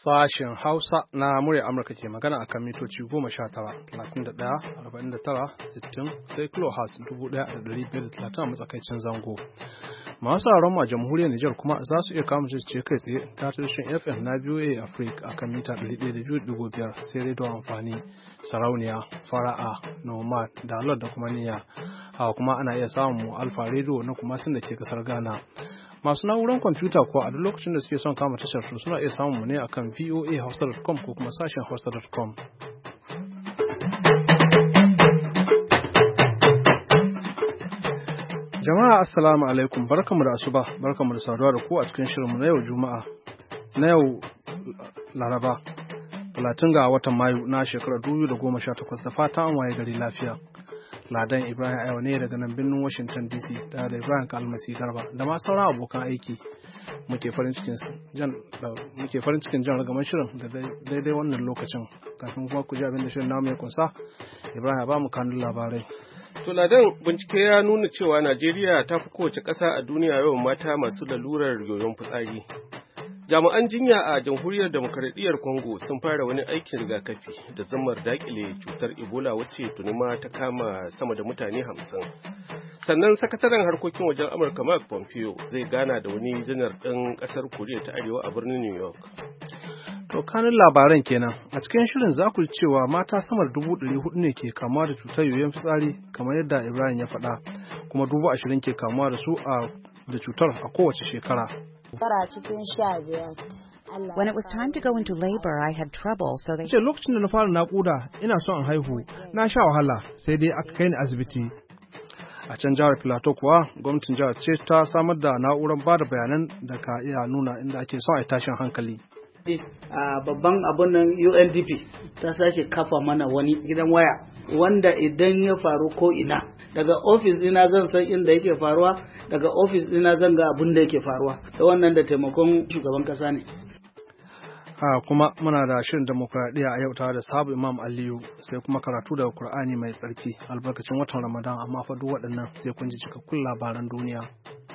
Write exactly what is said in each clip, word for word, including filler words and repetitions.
Sashen Hausa na murya Amurka ke magana a kan mitoci goma sha tara, talatin da ɗaya, arba'in da tara, sittin, sai kilohertz dubu ɗaya da ɗari biyar da talatin a matsakaicin zango. Masu sauraron a jamhuriyar Nijar kuma za su iya kama ce kai tsaye ta tushen F M na B O A Africa a kan mita ɗari ɗaya da biyu da ɗigo biyar sai rediyo amfani, sarauniya, fara'a, nomad, dalar da kuma niyya. Hawa kuma ana iya samun mu alfa rediyo na kuma sun da ke kasar Ghana. Masu na'urar kwamfuta kuwa a duk lokacin da suke son kama tashar su suna iya samun mu ne akan voa hausa dot com ko kuma sashen hausa dot com. Jama'a assalamu alaikum, barkamu da asuba, barkamu da saduwa da ku a cikin shirinmu na yau Juma'a, na yau Laraba, talatin ga watan Mayu na shekarar dubu biyu da goma sha takwas, da fatan an waye gari lafiya. Ladan Ibrahim Ayo ne daga nan birnin Washington D C tare da Ibrahim Kalmasi Garba da ma sauran abokan aiki muke farin cikin jan muke farin cikin jan ragaman shirin da daidai wannan lokacin. Kafin kuma ku ji abin da shirin namu ya kunsa, Ibrahim ya ba mu kanun labarai. To Ladan, bincike ya nuna cewa Najeriya ta fi kowace ƙasa a duniya yawan mata masu lalurar yoyon fitsari. Jami'an jinya a Jamhuriyar Demokaradiyyar Congo sun fara wani aikin rigakafi da zammar dakile cutar Ebola wacce tuni ma ta kama sama da mutane hamsin. Sannan sakataren harkokin wajen Amurka Mark Pompeo zai gana da wani janar ɗin ƙasar Koriya ta Arewa a birnin New York. To kanin labaran kenan, a cikin shirin za ku ji cewa mata sama da dubu ɗari hudu ne ke kamuwa da cutar yoyon fitsari kamar yadda Ibrahim ya faɗa, kuma dubu ashirin ke kamuwa da su a da cutar a kowace shekara. When it was time to go into labor, I had trouble, so they... Ce lokacin da na fara naƙuda, ina son in haihu, na sha wahala, sai dai aka kai ni asibiti. A can jihar Plateau kuwa, gwamnatin jihar ce ta samar da na'urar ba da bayanan da ka iya nuna inda ake son a yi tashin hankali. A babban abun nan U N D P ta sake kafa mana wani gidan waya wanda idan ya faru ko ina daga ofis dina zan san inda yake faruwa, daga ofis dina zan ga abin da yake faruwa, da wannan da taimakon shugaban kasa ne. Ha kuma muna da shirin demokradiyya a yau tare da sahabu Imam Aliyu, sai kuma karatu daga Kur'ani mai tsarki albarkacin watan Ramadan, amma fa duk waɗannan sai kun ji cikakkun labaran duniya.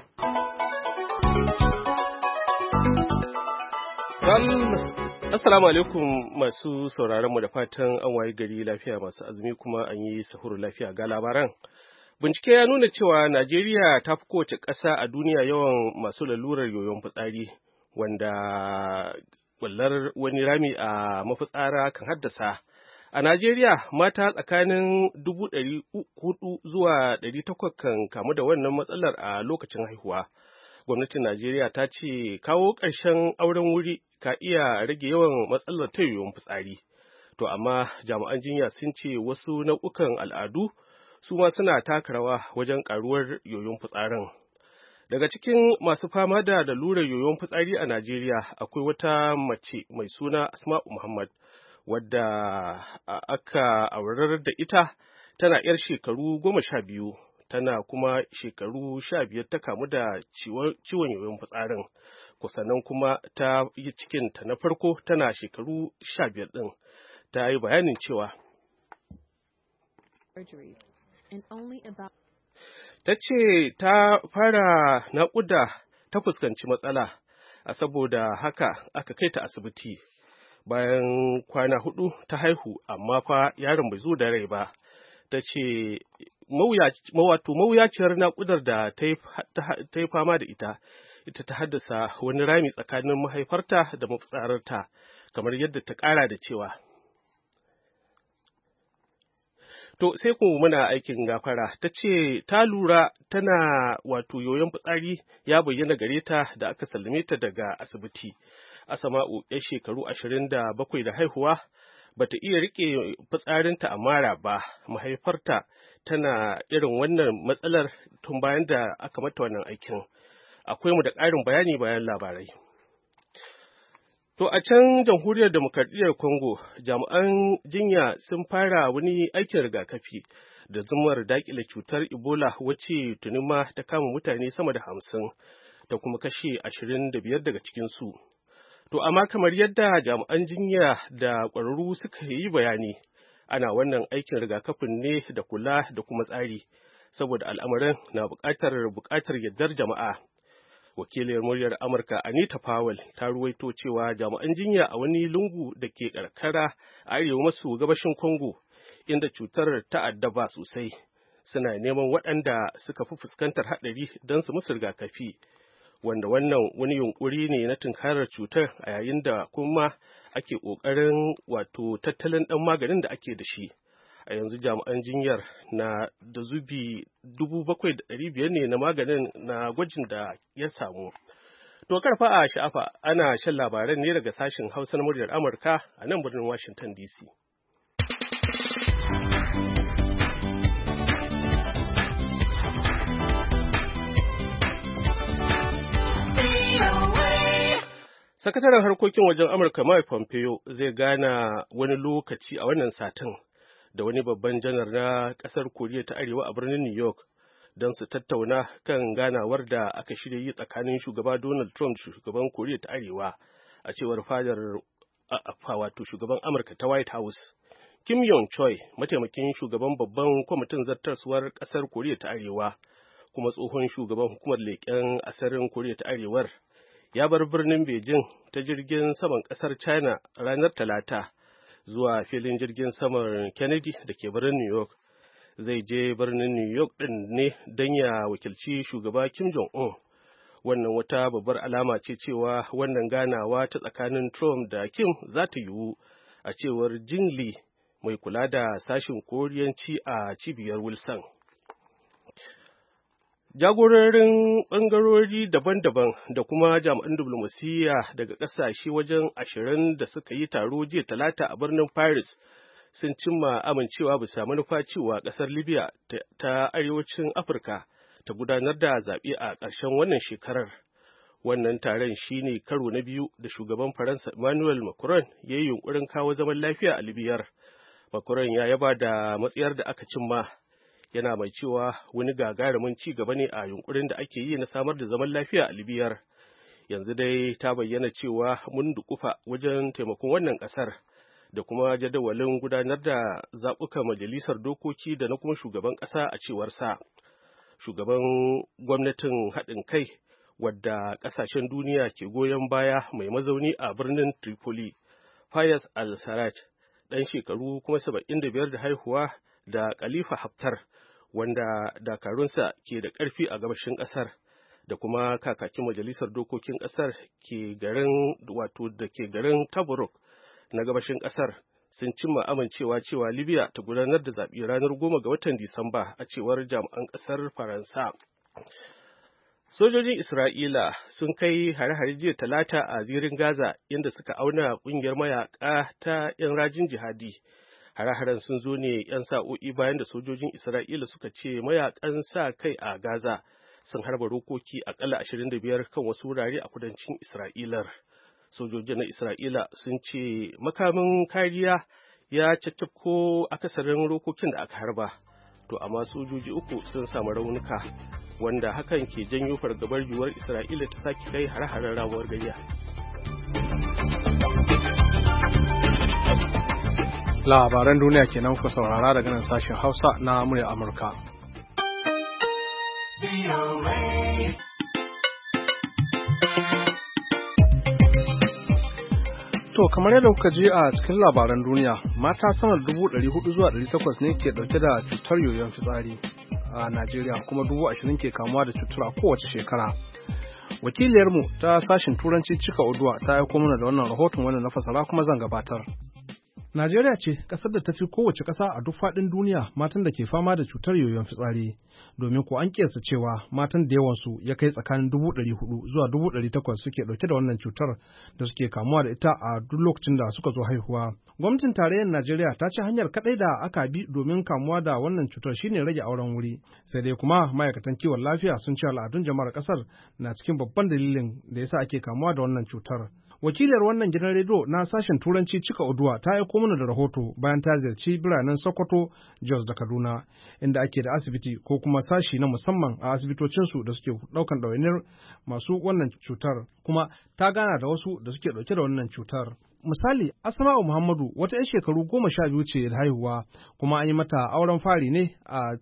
Assalamu alaikum masu sauraron mu da fatan an waye gari lafiya, masu azumi kuma an yi sahuru lafiya ga labaran. Bincike ya nuna cewa Najeriya ta fi kowace ƙasa a duniya yawan masu lalurar yoyon fitsari, wanda wallar wani rami a mafitsara kan haddasa. A Najeriya mata tsakanin dubu ɗari hudu zuwa ɗari takwas kan kamu da wannan matsalar a lokacin haihuwa. Gwamnatin Najeriya ta ce kawo ƙarshen auren wuri ka iya rage yawan matsalar ta yoyon fitsari. To amma jami'an jinya sun ce wasu nau'ukan al'adu su ma suna taka rawa wajen ƙaruwar yoyon fitsarin. Daga cikin masu fama da lalurar yoyon fitsari a Najeriya akwai wata mace mai suna Asma'u Muhammad wadda aka aurar da ita tana 'yar shekaru goma sha biyu. Tana kuma shekaru sha biyar ta kamu da ciwon yoyon fitsarin, kusannan kuma ta yi cikinta na farko tana shekaru sha biyar ɗin. Ta yi bayanin cewa ta ce ta fara naƙuda ta fuskanci matsala, a saboda haka aka kai ta asibiti. Bayan kwana hudu ta haihu, amma fa yaron bai zo da rai ba. Ta ce wato mawuyaciyar naƙudar da ta yi fama da ita, ita ta haddasa wani rami tsakanin mahaifarta da mafitsararta, kamar yadda ta ƙara da cewa. To sai kuma muna aikin gafara, ta ce ta lura tana wato yoyon fitsari ya bayyana gare ta da aka sallame ta daga asibiti. Asama'u ya shekaru ashirin da bakwai da haihuwa, bata iya rike fitsarinta a mara ba. Mahaifarta tana irin wannan matsalar tun bayan da aka mata wannan aikin. Akwai mu da ƙarin bayani bayan labarai. To a can Jamhuriyar Demokradiyyar Congo, jami'an jinya sun fara wani aikin rigakafi da zumar daƙile cutar Ebola wacce tuni ma ta kama mutane sama da hamsin da kuma kashe ashirin da biyar daga cikinsu. To amma kamar yadda jami'an jinya da ƙwararru suka yi bayani, ana wannan aikin rigakafin ne da kula da kuma tsari, saboda al'amarin na buƙatar buƙatar yardar jama'a. Wakiliyar muryar Amurka Anita Powell ta ruwaito cewa jami'an jinya a wani lungu da ke karkara a arewa maso gabashin Congo, inda cutar ta addaba sosai, suna neman waɗanda suka fi fuskantar haɗari don su musu rigakafi, wanda wannan wani yunkuri ne na tunkarar cutar a yayin da kuma ake ƙoƙarin wato tattalin ɗan maganin da ake da shi. A yanzu jami'an jinyar na da zubi dubu bakwai da ɗari biyar ne na maganin na gwajin da ya samu. To karfa a sha'afa ana shan labaran ne daga sashen Hausa na muryar Amurka a nan birnin Washington D C. Sakataren harkokin wajen Amurka Mike Pompeo zai gana wani lokaci a wannan satin da wani babban janar na ƙasar Koriya ta Arewa a birnin New York don su tattauna kan ganawar da aka shirya yi tsakanin shugaba Donald Trump da shugaban Koriya ta Arewa a cewar fadar wato shugaban Amurka ta White House. Kim Yong Choi, mataimakin shugaban babban kwamitin zartaswar ƙasar Koriya ta Arewa kuma tsohon shugaban hukumar leƙen asirin Koriya ta Arewar, ya bar birnin Beijing ta jirgin saman ƙasar China ranar Talata zuwa filin jirgin saman Kennedy da ke birnin New York. Zai je birnin New York ɗin ne don ya wakilci shugaba Kim Jong-un. Wannan wata babbar alama ce cewa wannan ganawa ta tsakanin Trump da Kim za ta yiwu, a cewar Jin Lee, mai kula da sashin Koriyanci a cibiyar Wilson. Jagororin ɓangarori daban-daban da kuma jami'an diplomasiyya daga ƙasashe wajen ashirin da suka yi taro jiya Talata a birnin Paris sun cimma amincewa bisa manufa cewa ƙasar Libya ta arewacin Afirka ta gudanar da zaɓe a ƙarshen wannan shekarar. Wannan taron shi ne karo na biyu da shugaban Faransa Emmanuel Macron ya yi yunƙurin kawo zaman lafiya a Libyar. Macron ya yaba da matsayar da aka cimma, yana mai cewa wani gagarumin ci gaba ne a yunkurin da ake yi na samar da zaman lafiya a Libyar. Yanzu dai ta bayyana cewa mun dukufa wajen taimakon wannan ƙasar da kuma jadawalin gudanar da zaɓukan majalisar dokoki da na kuma shugaban ƙasa a cewar sa. Shugaban gwamnatin haɗin kai wadda ƙasashen duniya ke goyon baya mai mazauni a birnin Tripoli, Fayez al-Sarraj, ɗan shekaru kuma saba'in da biyar da haihuwa, da Khalifa Haftar, wanda dakarunsa ke da ƙarfi a gabashin ƙasar, da kuma kakakin majalisar dokokin ƙasar ke garin wato da ke garin Tobruk na gabashin ƙasar, sun cimma amincewa cewa Libya ta gudanar da zaɓe ranar goma ga watan Disamba a cewar jami'an ƙasar Faransa. Sojojin Isra'ila sun kai hare-hare jiya Talata a zirin Gaza, inda suka auna ƙungiyar mayaƙa ta 'yan rajin jihadi. Hare-haren sun zo ne 'yan sa'o'i bayan da sojojin Isra'ila suka ce mayakan sa kai a Gaza sun harba rokoki akalla ashirin da biyar kan wasu wurare a kudancin Isra'ilar. Sojojin na Isra'ila sun ce makamin kariya ya caccako akasarin rokokin da aka harba, to amma sojoji uku sun samu raunuka, wanda hakan ke janyo fargabar yiwuwar Isra'ila ta sake kai hare-haren ramuwar gayya. Labaran duniya kenan kuka saurara daga nan sashen Hausa na muryar Amurka. To kamar yadda kuka ji a cikin labaran duniya, mata sama da dubu ɗari hudu zuwa ɗari takwas ne ke ɗauke da cutar yoyon fitsari a Najeriya, kuma dubu ashirin ke kamuwa da cutar a kowace shekara. Wakiliyarmu ta sashen Turanci Cika Oduwa ta aiko mana da wannan rahoton, wanda na fasara kuma zan gabatar. Najeriya ce ƙasar da ta fi kowace ƙasa a duk faɗin duniya matan da ke fama da cutar yoyon fitsari, domin ko an kiyasta cewa matan da yawansu ya kai tsakanin dubu ɗari hudu zuwa dubu ɗari takwas suke ɗauke da wannan cutar da suke kamuwa da ita a duk lokacin da suka zo haihuwa. Gwamnatin tarayyar Najeriya ta ce hanyar kaɗai da aka bi domin kamuwa da wannan cutar shine rage auren wuri. Sai dai kuma ma'aikatan kiwon lafiya sun ce al'adun jama'ar ƙasar na cikin babban dalilin da yasa ake kamuwa da wannan cutar. Wakilar wannan gidan rediyo na sashen Turanci Cika Oduwa ta aiko mana da rahoto bayan ta ziyarci biranen Sokoto, Jos da Kaduna, inda ake da asibiti ko kuma sashi na musamman a asibitocinsu da suke ɗaukan ɗawainiyar masu wannan cutar, kuma ta gana da wasu da suke ɗauke da wannan cutar. Misali, Asma'u Muhammadu wata 'yar shekaru goma sha biyu ce da haihuwa, kuma an yi mata auren fari ne a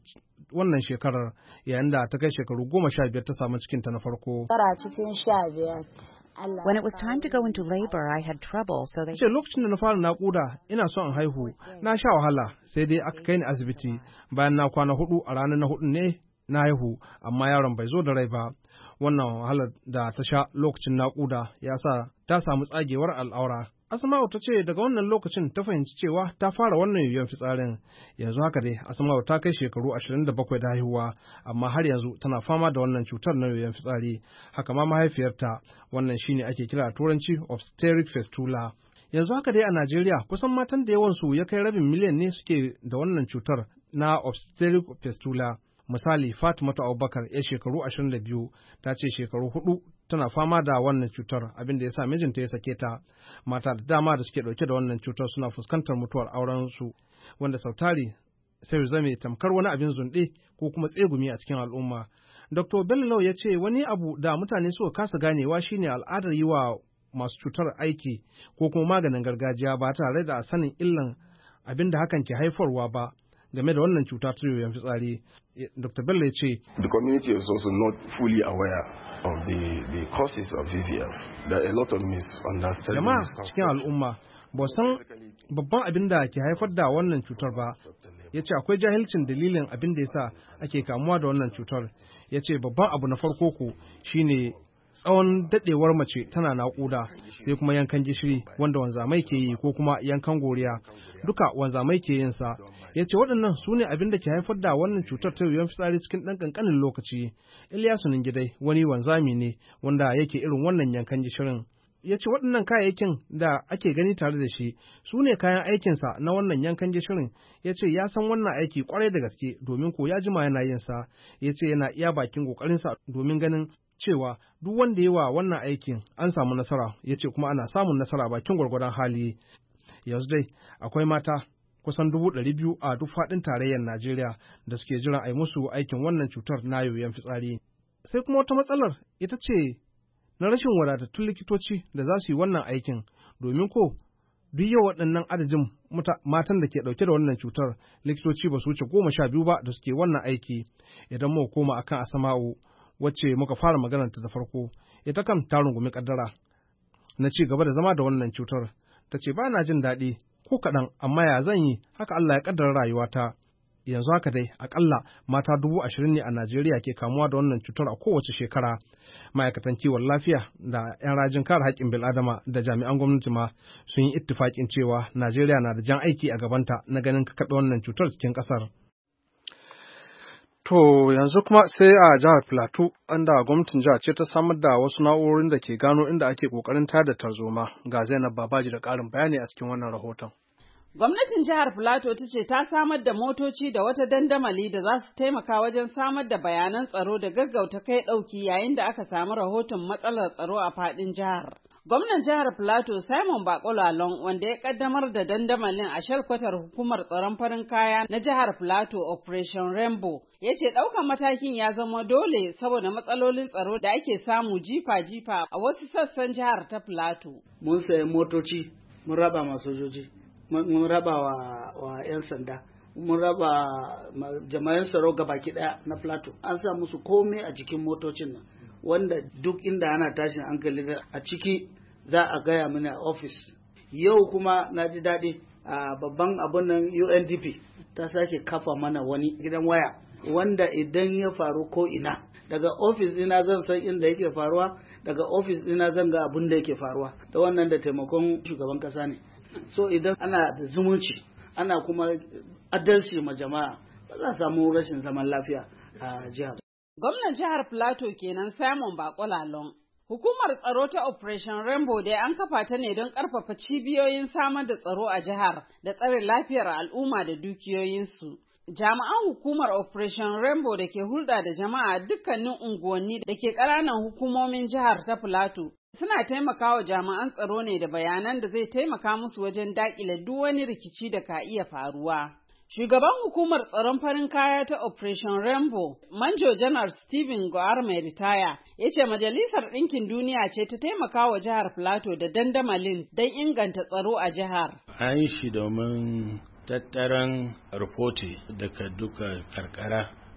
wannan shekarar yayin da ta kai shekaru goma sha biyar ta samu cikinta na farko. Tara cikin sha biyar. When it was time to go into labor, I had trouble, so they... Ce lokacin da na fara naƙuda, ina son in haihu, na sha wahala, sai dai aka kai ni asibiti. Bayan na kwana hudu a ranar na hudu ne na haihu, amma yaron bai zo da rai ba. Wannan wahalar da ta sha lokacin naƙuda ya sa ta samu tsagewar al'aura. Asma'u ta ce daga wannan lokacin ta fahimci cewa ta fara wannan yoyon fitsarin. Yanzu haka dai Asma'u ta kai shekaru ashirin da bakwai da haihuwa, amma har yanzu tana fama da wannan cutar na yoyon fitsari. Haka ma mahaifiyarta, wannan shine ake kira a turanci obstetric fistula. Yanzu haka dai a Najeriya kusan matan da yawansu ya kai rabin miliyan ne suke da wannan cutar na obstetric fistula. Misali, Fatimatu Abubakar, ya shekaru ashirin da biyu, ta ce shekaru hudu tana fama da wannan cutar, abin da ya sa mijinta ya sake ta. Mata da dama da suke dauke da wannan cutar suna fuskantar mutuwar aurensu, wanda sautari sai zame tamkar wani abin zunɗe ko kuma tsegumi a cikin al'umma. Doctor Bello ya ce wani abu da mutane suka kasa ganewa shine al'adar yi wa masu cutar aiki ko kuma maganin gargajiya ba tare da sanin illan abin da hakan ke haifarwa ba. Game da wannan cuta ta yoyon fitsari, Doctor Bello ya ce, The community is also not fully aware of the, the causes of V V F. There are a lot of misunderstandings. Jama'a cikin al'umma ba san babban abin da ke haifar da wannan cutar ba. Ya ce akwai jahilcin dalilin abin da ya sa ake kamuwa da wannan cutar. Ya ce babban abu na farko ku shine tsawon daɗewar mace tana naƙuda, sai kuma yankan gishiri wanda wanzamai ke yi ko kuma yankan goriya, duka wanzamai ke yin sa. Ya ce waɗannan su ne abin da ke haifar da wannan cutar ta yoyon fitsari cikin ɗan ƙanƙanin lokaci. Ilyasu Ningidai wani wanzami ne wanda yake irin wannan yankan gishirin. Ya ce waɗannan kayayyakin da ake gani tare da shi su ne kayan aikinsa na wannan yankan gishirin. Ya ce ya san wannan aiki kwarai da gaske domin ko ya jima yana yin sa. Ya ce yana iya bakin ƙoƙarinsa domin ganin cewa duk wanda yi wa wannan aikin an samu nasara. Ya ce kuma ana samun nasara bakin gwargwadon hali. Yanzu dai akwai mata kusan dubu ɗari biyu a duk faɗin tarayyar Najeriya da suke jiran a yi musu aikin wannan cutar na yoyon fitsari. Sai kuma wata matsalar ita ce na rashin wadatattun likitoci da za su yi wannan aikin, domin ko duk yau waɗannan adadin matan da ke ɗauke da wannan cutar likitoci ba su wuce goma sha biyu ba da suke wannan aiki. Idan muka koma akan Asma'u wacce muka fara maganarta da farko, ita kan ta rungumi kaddara na ci gaba da zama da wannan cutar. Ta ce ba na jin daɗi ko kaɗan, amma ya zan yi, haka Allah ya kaddara rayuwata. Yanzu haka dai akalla mata dubu ashirin ne a Najeriya ke kamuwa da wannan cutar a kowace shekara. Ma'aikatan kiwon lafiya da 'yan rajin kare haƙƙin bil'adama da jami'an gwamnati ma sun yi ittifaƙin cewa Najeriya na da jan aiki a gabanta na ganin kakaɓe wannan cutar cikin ƙasar. To yanzu kuma sai a jihar Plateau, inda gwamnatin jihar ce ta samar da wasu na'urorin da ke gano inda ake ƙoƙarin tada tarzoma. Ga Zainab Babaji da ƙarin bayani a cikin wannan rahoton. Gwamnatin jihar Filato ta ce ta samar da motoci da wata dandamali da za su taimaka wajen samar da bayanan tsaro da gaggauta kai ɗauki yayin da aka samu rahoton matsalar tsaro a faɗin jihar. Gwamnan jihar Filato Simon Bakolalon wanda ya kaddamar da dandamalin a shalkwatar hukumar tsaron farin kaya na jihar Filato Operation Rainbow ya ce ɗaukan matakin ya zama dole saboda matsalolin tsaro da ake samu jifa-jifa a wasu sassan jihar ta Filato. Mun sayi motoci, mun raba ma sojoji. mun raba wa, wa 'yan sanda, mun raba jama'an tsaro gabaki daya na Plateau. An sa musu komai a jikin motocin nan, wanda duk inda ana tashin hankali a ciki za a gaya mini a ofis. Yau kuma na ji daɗi a babban abun nan U N D P ta sake kafa mana wani gidan waya wanda idan ya faru ko ina daga ofis ina zan san inda yake faruwa, daga ofis ina zan ga abin da yake faruwa. Da wannan da taimakon shugaban kasa ne. So idan ana da zumunci ana kuma adalci ma jama'a ba za a samu rashin zaman lafiya a jihar. Gwamnan jihar Plateau kenan Simon Bakolalon. Hukumar tsaro ta Operation Rainbow dai an kafa ta ne don ƙarfafa cibiyoyin samar da tsaro a jihar da tsare lafiyar al'umma da dukiyoyinsu. Jami'an hukumar Operation Rainbow da ke hulɗa da jama'a dukkanin unguwanni da ke ƙananan hukumomin jihar ta Plateau suna taimakawa jami'an tsaro ne da bayanan da zai taimaka musu wajen daƙile duk wani rikici da ka iya faruwa. Shugaban hukumar tsaron farin kaya ta Operation Rainbow, Manjo Janar Stephen Goar mai ritaya, ya ce Majalisar Ɗinkin Duniya ce ta taimaka wa jihar Plateau da dandamalin don inganta tsaro a jihar. An yi shi domin tattaran rufoti daga duka karkara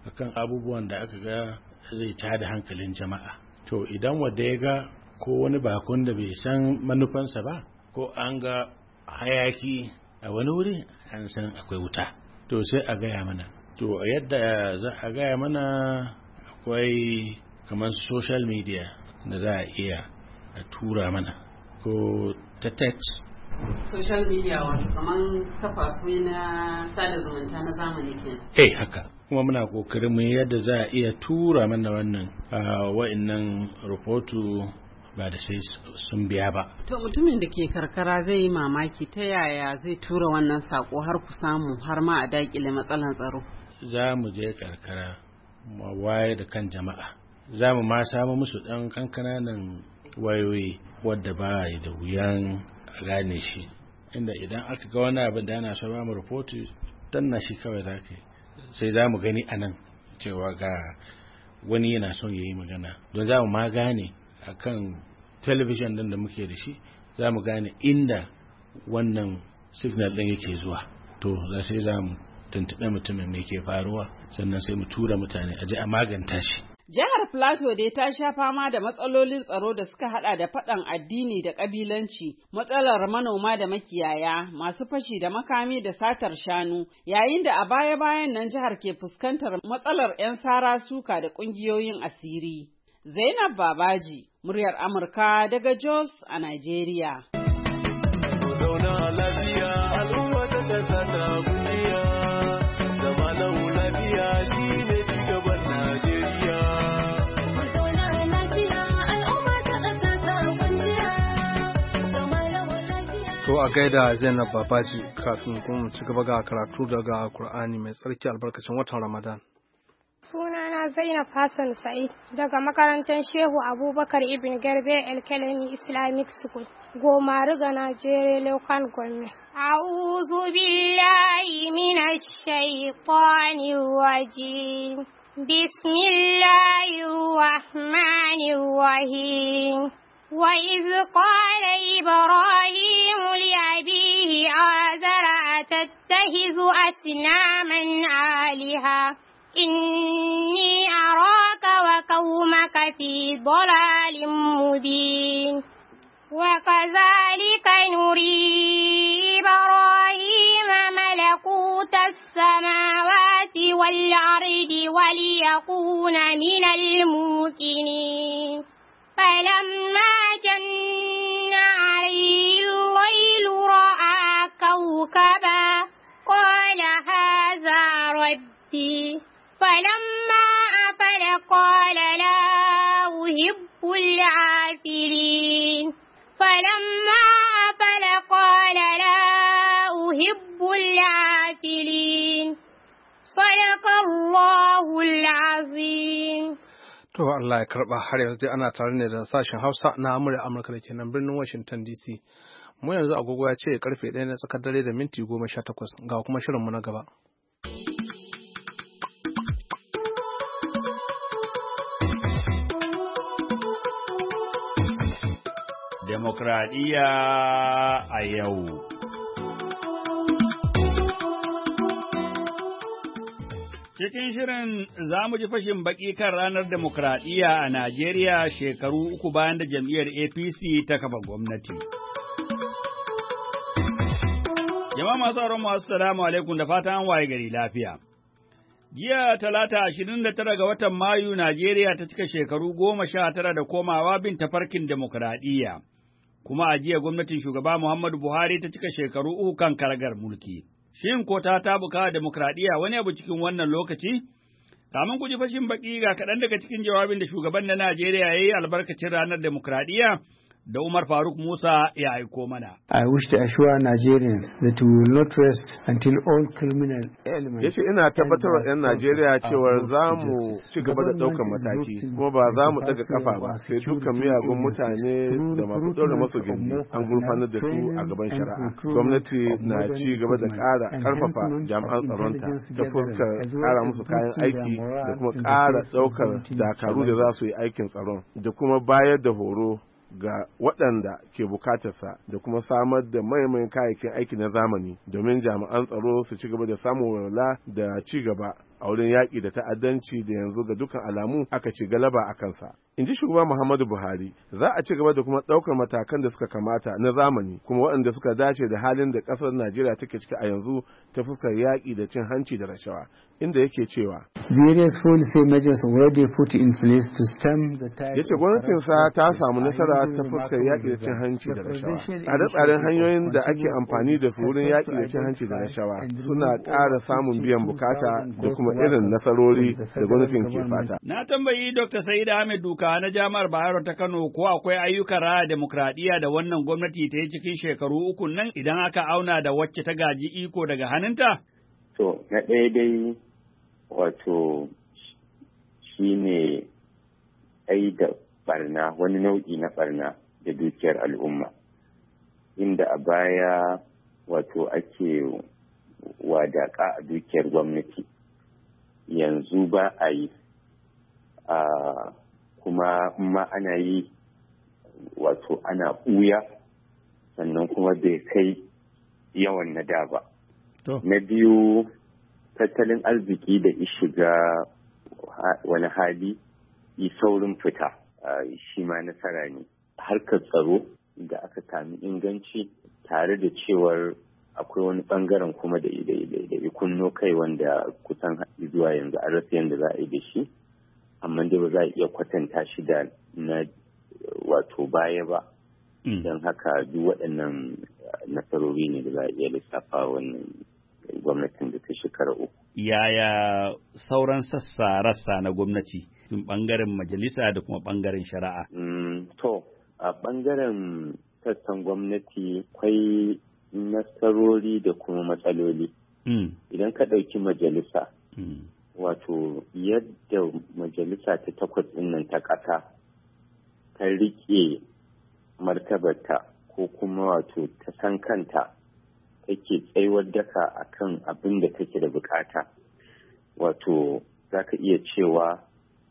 akan abubuwan da aka ga zai tada hankalin jama'a. To idan wanda ya ga ko wani bakon da bai san manufansa ba, ko an ga hayaki a wani wuri, an san akwai wuta, to sai a gaya mana. To yadda za a gaya mana, akwai kamar social media da za a iya a tura mana, ko ta text. Social media wato kamar kafafu na sada zumunta na zamani ke. Eh haka. Kuma muna kokarin mu yadda za a iya tura mana wannan wa'annan rahoto ba da sai sun biya ba. To mutumin da ke karkara zai yi mamaki ta yaya zai tura wannan sako har ku samu har ma a dakile matsalan tsaro. Za mu je karkara mu waye da kan jama'a. Za mu ma samu musu dan kankananan wayoyi wadda ba da wuyan a gane shi, inda idan aka ga wani abin da ana so ba mu rahoto danna shi kawai za ka yi, sai za mu gani a nan cewa ga wani yana son ya yi magana, don za mu ma gane a kan talabijin din da muke da shi, za mu gane inda wannan signal din yake zuwa. To za sai za mu tuntuɓe mutumin da ke faruwa, sannan sai mu tura mutane a je a maganta shi. Jihar Plateau dai ta sha fama da matsalolin tsaro da suka hada da faɗan addini da ƙabilanci, matsalar manoma da makiyaya, masu fashi da makami da satar shanu, yayin da a baya-bayan nan jihar ke fuskantar matsalar 'yan sara suka da ƙungiyoyin asiri. Zainab Babaji, muryar Amurka daga Jos a Najeriya. To a gaida Zainab Babaji, kafin kuma ci gaba ga karatu daga Kur'ani mai tsarki albarkacin watan Ramadan. Sunana Zainab Hassan Sa'id daga makarantar Shehu Abubakar Ibn Garbe Elkeleni Islamic School, Goma Riga, Najeriya, Local Government. A'udhu billahi minash shaitanir rajim. Bismillahir rahmanir rahim. وإذ قال إبراهيم لأبيه آزر أتتخذ أصناما آلهة إني أراك وقومك في ضلال مبين وكذلك نري إبراهيم ملكوت السماوات والأرض وليكون من الموقنين فلما جن عليه الليل رأى كوكبا قال هذا ربي فلما أفل قال لا أحب العافلين فلما أفل قال لا أحب العافلين صدق الله العظيم. To Allah ya karba, har yanzu dai ana tare ne da sashen Hausa na Amurka Amurka da ke nan birnin Washington D C. Mu yanzu agogo ya ce karfe ɗaya na tsakar dare da minti goma sha takwas, ga kuma shirinmu na gaba. Demokradiyya a yau. Cikin shirin za mu ji fashin baki kan ranar demokradiyya a Najeriya shekaru uku bayan da jam'iyyar A P C ta kafa gwamnati. Jama'a masu auren masu salamu alaikum da fatan an waye gari lafiya. Jiya talata ashirin da tara ga watan Mayu Najeriya ta cika shekaru goma sha tara da komawa bin tafarkin demokradiyya. Kuma a jiya gwamnatin shugaba Muhammadu Buhari ta cika shekaru uku kan karagar mulki. Shin ko ta tabuka demokradiyya wani abu cikin wannan lokaci? Kamin ku ji fashin baki ga kaɗan daga cikin jawabin da shugaban na Najeriya ya yi albarkacin ranar demokradiyya da Umar Faruk Musa ya aiko mana. I wish to assure Nigerians that we will not rest until all criminal elements. Yace ina tabbatar wa 'yan Najeriya cewa za mu ci gaba da ɗaukar mataki kuma ba za mu ɗaga kafa ba sai dukkan miyagun mutane da masu ɗaure masu gindi an gurfanar da su a gaban shari'a. Gwamnati na ci gaba da ƙara ƙarfafa jami'an tsaronta ta fuskar ƙara musu kayan aiki da kuma ƙara ɗaukar dakaru da za su yi aikin tsaron da kuma bayar da horo ga waɗanda ke bukatarsa da kuma samar da maimayin kayayyakin aiki na zamani domin jami'an tsaro su ci gaba da samun walwala da ci gaba a wurin yaƙi da ta'addanci da yanzu ga dukkan alamu aka ci galaba a kansa. In ji shugaba Muhammadu Buhari, za a ci gaba da kuma ɗaukar matakan da suka kamata na zamani kuma waɗanda suka dace da halin da ƙasar Najeriya take ciki a yanzu ta fuskar yaƙi da cin hanci da rashawa, inda yake cewa various policy measures already put in place to stem the tide. Yace gwamnatinsa ta samu nasara ta fuskar yaƙi da cin hanci da rashawa. Tsare-tsaren hanyoyin da ake amfani da su wurin yaƙi da cin hanci da rashawa suna ƙara samun biyan bukata da kuma irin nasarori da gwamnatin ke fata. Na tambayi Doctor Sa'id Ahmed Duka na Jami'ar Bayero ta Kano ko akwai ayyukan raya demokradiyya da wannan gwamnati ta yi cikin shekaru uku nan idan aka auna da wacce ta gaji iko daga hannunta? To, na ɗaya dai wato shi ne ai da barna, wani nau'i na barna da dukiyar al'umma, inda a baya wato ake wadaƙa a dukiyar gwamnati, yanzu ba a yi, a kuma ma ana yi wato ana ɓuya, sannan kuma bai kai yawan na da ba. Na biyu, tattalin arziki da shiga wani hali yi saurin fita, shi ma nasara ne. Harkar tsaro da aka sami inganci tare da cewar akwai wani bangaren kuma da kunno kai wanda kusan zuwa yanzu an rasa yadda za a yi da shi, amma dai ba za a iya kwatanta shi da na wato baya ba. Don haka duk waɗannan nasarori ne da za a iya lissafa wannan gwamnatin da ta shekara uku. Yaya sauran sassa rassa na gwamnati, ɓangaren majalisa da kuma ɓangaren shari'a? Mm, to, a ɓangaren sassan gwamnati akwai nasarori da kuma matsaloli. Mm. Idan ka ɗauki majalisa, mm. wato yadda majalisa ta takwas ɗin nan ta ƙasa ta riƙe martabarta ko kuma wato ta san kanta take tsayuwar daka akan abin da take da bukata, wato za ka iya cewa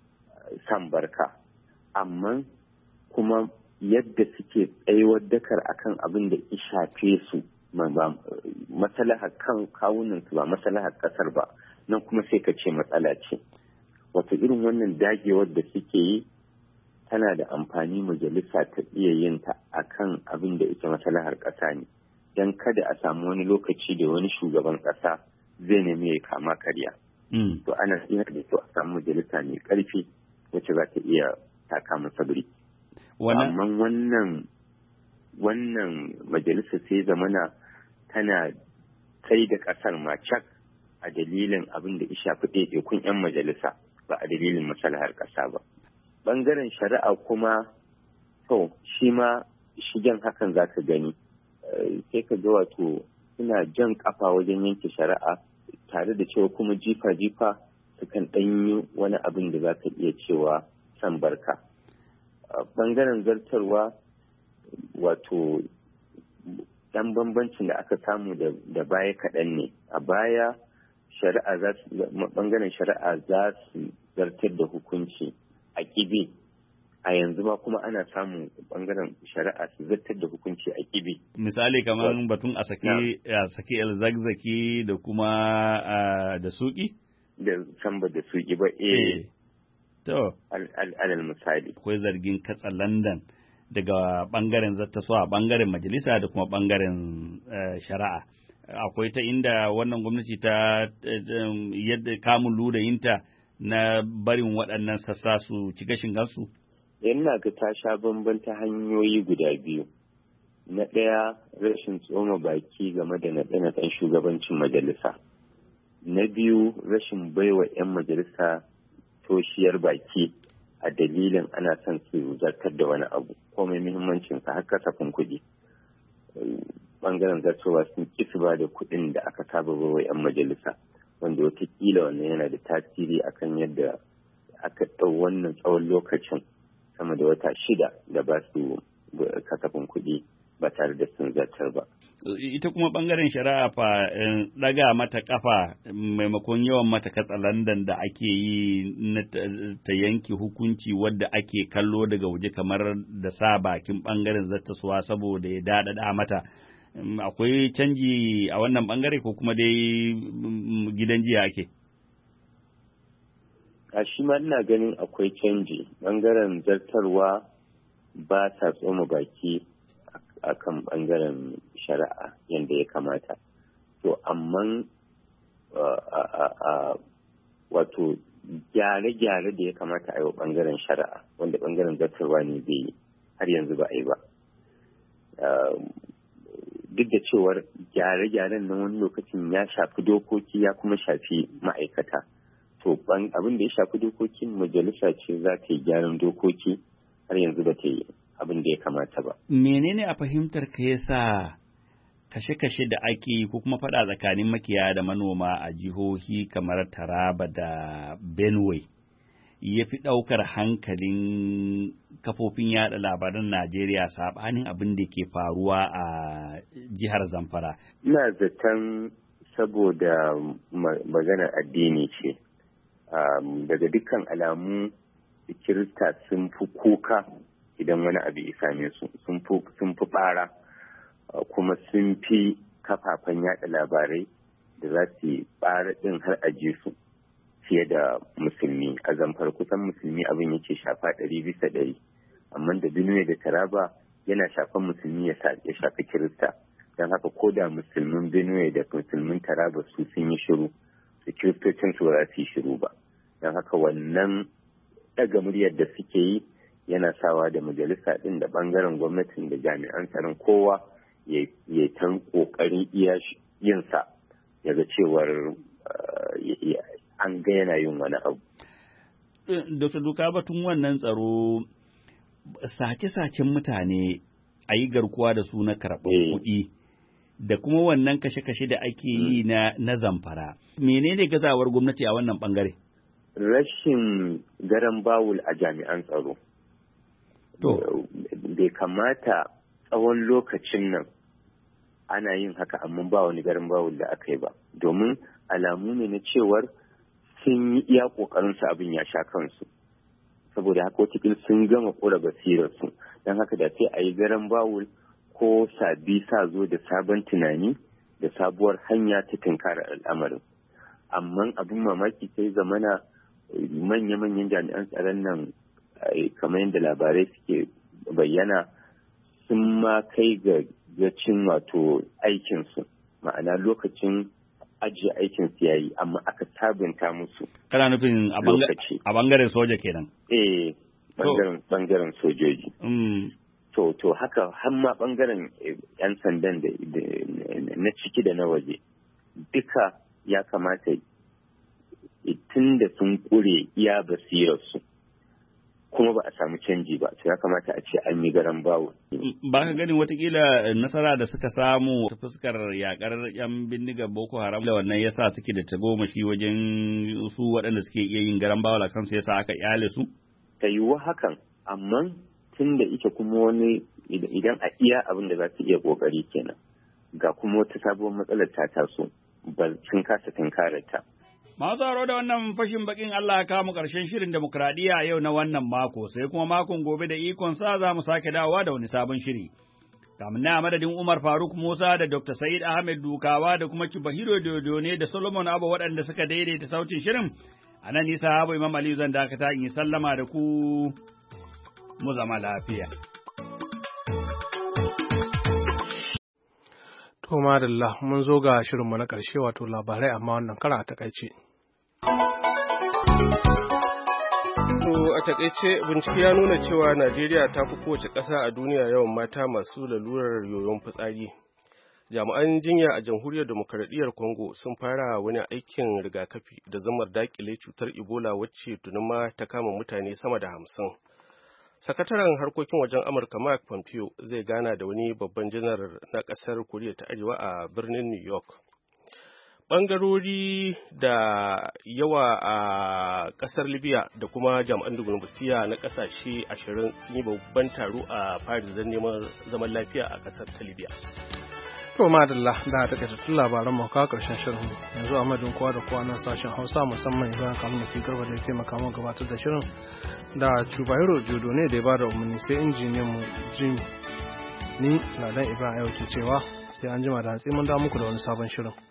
san barka, amma kuma yadda suke tsayuwar dakar akan abin da ya shafe su masalahar kan kawunan su ba masalahar kasar ba, nan kuma sai ka ce matsala ce. Wato irin wannan dagewar da suke yi tana da amfani majalisa ta iya yin ta akan abin da ita masalahar ƙasa ne, don kada a samu wani lokaci da wani shugaban ƙasa zai nemi ya kama karya. Mm. To ana iya da to a samu majalisa mai ƙarfi wacce za ta iya taka masa birki. Amma wannan wannan majalisa sai zamana tana kai da ƙasar ma cak a dalilin abin da ya shafi ɗaiɗaikun 'yan majalisa ba a dalilin masalahar ƙasa ba. Bangaren shari'a kuma to shi ma shigen hakan za ka gani. Sai ka ga wato suna jan kafa wajen yanke shari'a tare da cewa kuma jifa-jifa sukan ɗanyi wani abin da za ka iya cewa san barka. Bangaren zartarwa wato ɗan bambancin da aka samu da baya kaɗan ne. A baya shari'a za su bangaren shari'a za su zartar da hukunci a kibi, a yanzu ma kuma ana samun bangaren shari'a su zartar da hukunci a kibi. Misali kamar batun a saki a saki el-zakzaki da kuma da suki? Da samba da suki ba eh. To. Alal misali. Akwai zargin katsa London daga bangaren zattaso a bangaren majalisa da kuma bangaren shari'a. Akwai ta inda wannan gwamnati ta yadda kamun ludayinta na barin waɗannan sassa su ci gashin gansu? Yana ga ta sha bamban ta hanyoyi guda biyu. Na ɗaya rashin tsoma baki game da naɗe-naɗen shugabancin majalisa. Na biyu rashin baiwa 'yan majalisa toshiyar baki a dalilin ana son su zartar da wani abu ko mai muhimmancinsa har kasafin kuɗi. Bangaren zartowa sun ƙi su ba da kuɗin da aka saba baiwa 'yan majalisa, wanda watakila wannan yana da tasiri akan yadda aka ɗau wannan tsawon lokacin sama da wata shida da ba su kasafin kuɗi ba tare da sun zartar ba. Ita kuma ɓangaren shari'a fa ɗaga mata ƙafa maimakon yawan mata katsalandan da ake yi na ta yanke hukunci wadda ake kallo daga waje kamar da sa bakin ɓangaren zartaswa saboda ya daɗaɗa mata. Akwai canji a wannan ɓangare ko kuma dai gidan jiya ake? a shi ma ina ganin akwai canji ɓangaren zartarwa ba sa tsoma baki a kan ɓangaren shari'a yadda ya kamata. To amma wato gyare-gyare da ya kamata a yi wa ɓangaren shari'a wanda ɓangaren zartarwa ne zai yi har yanzu ba a yi ba. Duk da cewar gyare-gyaren na wani lokacin ya shafi dokoki ya kuma shafi ma'aikata. To abin da ya shafi dokokin majalisa ce za ta yi gyaran dokoki har yanzu ba ta yi abin da ya kamata ba. Menene a fahimtar ka yasa kashe-kashe da ake ko kuma faɗa tsakanin makiyaya da manoma a jihohi kamar Taraba da Benue ya fi ɗaukar hankalin kafofin yada labaran Najeriya saɓanin abin da ke faruwa a jihar Zamfara? Ina zaton saboda maganar addini ce. Daga dukkan alamu Kirista sun fi kuka idan wani abu ya same su, sun fi ɓara. Kuma sun fi kafafen yada labarai da za su bara ɗin har aje su fiye da musulmi. A Zamfara kusan musulmi abin yake shafa ɗari bisa ɗari, amma da Benue da Taraba yana shafan musulmi ya shafi Kirista. Don haka ko da musulmin Benue da musulmin Taraba su sun yi shiru, su Kiristocin su ba su yi shiru ba. Don haka wannan ɗaga muryar da suke yi yana sawa da majalisa ɗin da ɓangaren gwamnatin da jami'an tsaron kowa ya tan ƙoƙarin iya yinsa yaga cewar an ga yana yin wani abu. Dokta Duka batun wannan tsaro sace-sacen mutane a yi garkuwa da su na karɓar kuɗi da kuma wannan kashe-kashe da ake yi na, na Zamfara. Menene gazawar gwamnati a wannan ɓangare? Rashin garan bawul a jami'an tsaro. To, bai kamata tsawon lokacin nan ana yin haka amma ba wani garin bawul da aka yi ba, domin alamu ne na cewar sun yi iya kokarin su abin ya sha kansu, saboda haka wata sun gama kura basirar su. Don haka da sai a yi garin bawul ko sabi sa zo da sabon tunani da sabuwar hanya ta tunkara al'amarin. Amma abin mamaki sai zamana manya-manyan jami'an tsaron nan kamar yadda labarai suke bayyana sun ma kai ga gacin wato aikinsu, ma'ana lokacin ajiye aikinsu ya yi amma aka sabunta musu. Kana nufin a bangaren soja kenan? Eh, bangaren sojoji. To, to haka har ma bangaren 'yan sandan da na ciki da na waje duka ya kamata tun da sun kure iya basirarsu kuma ba a samu canji ba, to ya kamata a ce an yi garan bawo. Ba ka ganin watakila nasara da suka samu ta fuskar yakar yan bindigar Boko Haram da wannan yasa suke da tagomashi wajen su waɗanda suke iya yin garan bawo a kansu yasa aka iyale su? Ta yiwu hakan, amma tun da ita kuma wani idan a iya abin da za su iya kokari kenan, ga kuma wata sabuwar matsalar ta taso ba sun kasa tunkarar ta. Masu haro da wannan fashin bakin Allah ya kamu ƙarshen shirin demokradiyya yau na wannan mako, sai kuma makon gobe da ikon sa za mu sake dawowa da wani sabon shiri. Kamun na madadin Umar Faruk Musa da Doctor Said Ahmed Dukawa da kuma Kibahiro Dodone da Solomon Abba waɗanda suka daidaita sautin shirin, a nan nisa Habu Imam Aliyu zan dakata in yi sallama da ku mu zama lafiya. To madalla mun zo ga shirinmu na ƙarshe wato labarai amma wannan kara a takaice. To a takaice bincike ya nuna cewa Najeriya ta fi kowace ƙasa a duniya yawan mata masu lalurar yoyon fitsari. Jami'an jinya a Jamhuriyar Demokaradiyyar Congo sun fara wani aikin rigakafi da zamar dakile cutar Ebola wacce tuni ma ta kama mutane sama da hamsin. Sakataren harkokin wajen Amurka Mike Pompeo zai gana da wani babban janar na ƙasar Koriya ta Arewa a birnin New York. Ɓangarori da yawa a ƙasar Libya da kuma jami'an diplomasiya na ƙasashe ashirin sun yi babban taro a Paris don neman zaman lafiya a ƙasar ta Libya. To madalla da ta takaitattun labaran mu kawo karshen shirin yanzu a madadin kowa da kowa nan sashen Hausa musamman Ibrahim Kalmu sai garba da ya taimaka mu gabatar da shirin da Chubahiro Jodo ne da ya bada umarni sai injiniyan mu Jim ni Ladan Ibrahim Ayo ke cewa sai an jima da hantsi mun da muku da wani sabon shirin.